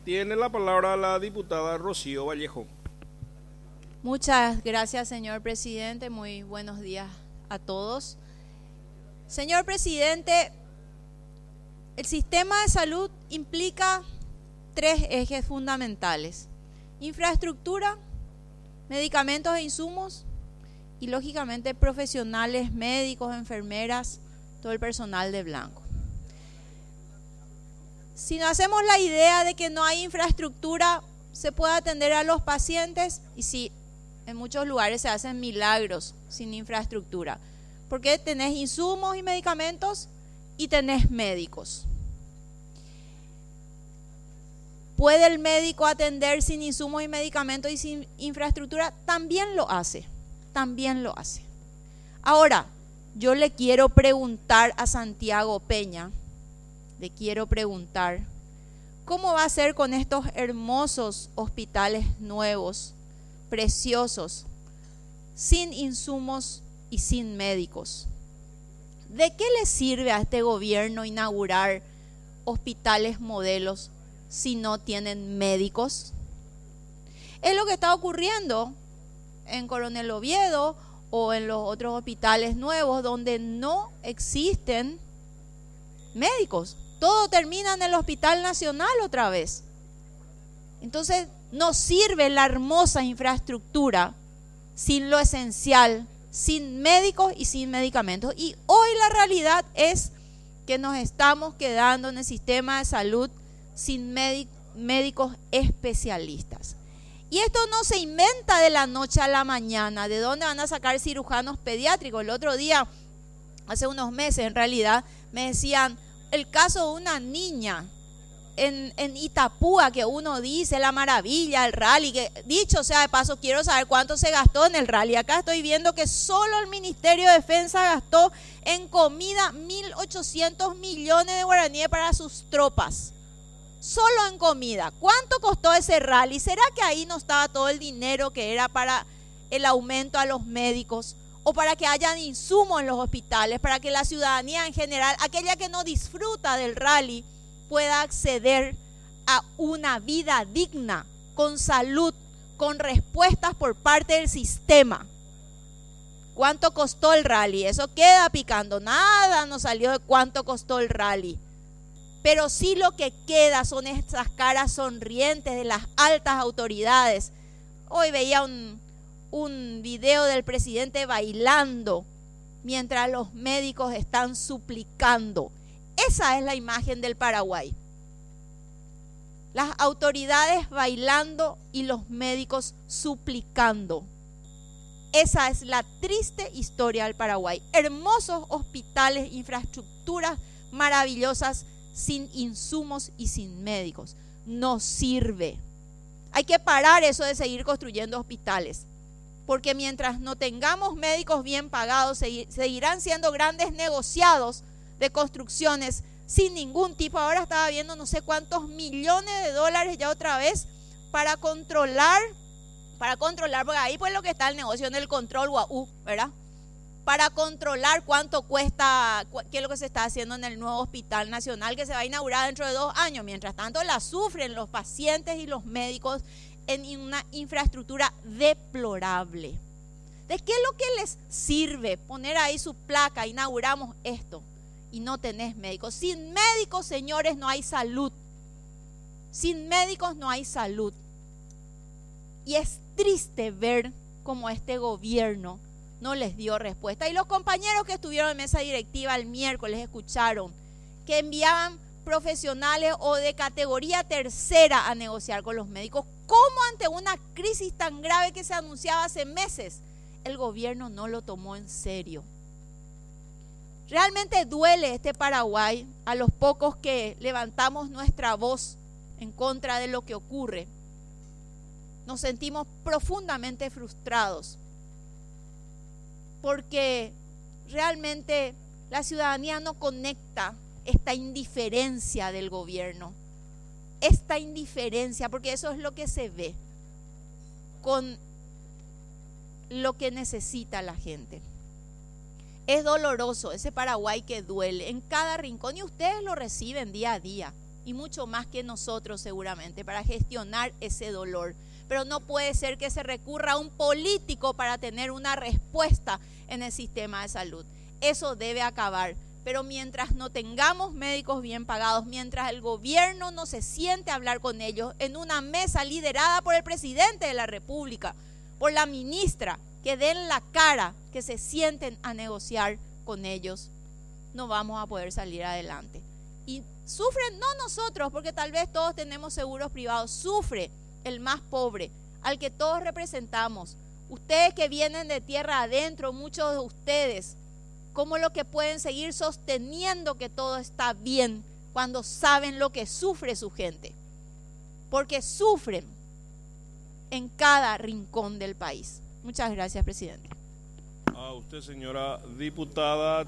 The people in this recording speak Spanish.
Tiene la palabra la diputada Rocío Vallejo. Muchas gracias, señor presidente. Muy buenos días a todos. Señor presidente, el sistema de salud implica tres ejes fundamentales: infraestructura, medicamentos e insumos y, lógicamente, profesionales, médicos, enfermeras, todo el personal de blanco. Si no hacemos la idea de que no hay infraestructura, se puede atender a los pacientes, y sí, en muchos lugares se hacen milagros sin infraestructura, porque tenés insumos y medicamentos y tenés médicos. ¿Puede el médico atender sin insumos y medicamentos y sin infraestructura? También lo hace, también lo hace. Ahora, yo le quiero preguntar a Santiago Peña, le quiero preguntar, ¿cómo va a ser con estos hermosos hospitales nuevos, preciosos, sin insumos y sin médicos? ¿De qué le sirve a este gobierno inaugurar hospitales modelos si no tienen médicos? Es lo que está ocurriendo en Coronel Oviedo o en los otros hospitales nuevos donde no existen médicos. Todo termina en el Hospital Nacional otra vez. Entonces, no sirve la hermosa infraestructura sin lo esencial, sin médicos y sin medicamentos. Y hoy la realidad es que nos estamos quedando en el sistema de salud sin médicos especialistas. Y esto no se inventa de la noche a la mañana. ¿De dónde van a sacar cirujanos pediátricos? El otro día, hace unos meses en realidad, me decían el caso de una niña en Itapúa, que uno dice la maravilla, el rally, que dicho sea de paso, quiero saber cuánto se gastó en el rally. Acá estoy viendo que solo el Ministerio de Defensa gastó en comida 1.800 millones de guaraníes para sus tropas. Solo en comida. ¿Cuánto costó ese rally? ¿Será que ahí no estaba todo el dinero que era para el aumento a los médicos? O para que hayan insumos en los hospitales, para que la ciudadanía en general, aquella que no disfruta del rally, pueda acceder a una vida digna, con salud, con respuestas por parte del sistema. ¿Cuánto costó el rally? Eso queda picando. Nada nos salió de cuánto costó el rally. Pero sí lo que queda son estas caras sonrientes de las altas autoridades. Hoy veía un video del presidente bailando mientras los médicos están suplicando. Esa es la imagen del Paraguay. Las autoridades bailando y los médicos suplicando. Esa es la triste historia del Paraguay. Hermosos hospitales, infraestructuras maravillosas, sin insumos y sin médicos. No sirve. Hay que parar eso de seguir construyendo hospitales. Porque mientras no tengamos médicos bien pagados, seguirán siendo grandes negociados de construcciones sin ningún tipo. Ahora estaba viendo no sé cuántos millones de dólares ya otra vez para controlar, porque ahí pues lo que está el negocio en el control UAU, ¿verdad? Para controlar cuánto cuesta, qué es lo que se está haciendo en el nuevo Hospital Nacional que se va a inaugurar dentro de 2 años. Mientras tanto la sufren los pacientes y los médicos en una infraestructura deplorable. ¿De qué es lo que les sirve poner ahí su placa, inauguramos esto, y no tenés médicos? Sin médicos, señores, no hay salud. Sin médicos no hay salud. Y es triste ver cómo este gobierno no les dio respuesta. Y los compañeros que estuvieron en mesa directiva el miércoles escucharon que enviaban profesionales o de categoría tercera a negociar con los médicos. ¿Cómo ante una crisis tan grave que se anunciaba hace meses, el gobierno no lo tomó en serio? Realmente duele este Paraguay a los pocos que levantamos nuestra voz en contra de lo que ocurre. Nos sentimos profundamente frustrados porque realmente la ciudadanía no conecta esta indiferencia del gobierno, esta indiferencia, porque eso es lo que se ve con lo que necesita la gente. Es doloroso ese Paraguay que duele en cada rincón y ustedes lo reciben día a día. y mucho más que nosotros seguramente para gestionar ese dolor. Pero no puede ser que se recurra a un político para tener una respuesta en el sistema de salud. Eso debe acabar. Pero mientras no tengamos médicos bien pagados, mientras el gobierno no se siente a hablar con ellos en una mesa liderada por el presidente de la República, por la ministra, que den la cara, que se sienten a negociar con ellos, no vamos a poder salir adelante. Y sufren no nosotros, porque tal vez todos tenemos seguros privados, sufre el más pobre, al que todos representamos. Ustedes que vienen de tierra adentro, muchos de ustedes, ¿cómo lo que pueden seguir sosteniendo que todo está bien cuando saben lo que sufre su gente? Porque sufren en cada rincón del país. Muchas gracias, presidente. A usted, señora diputada.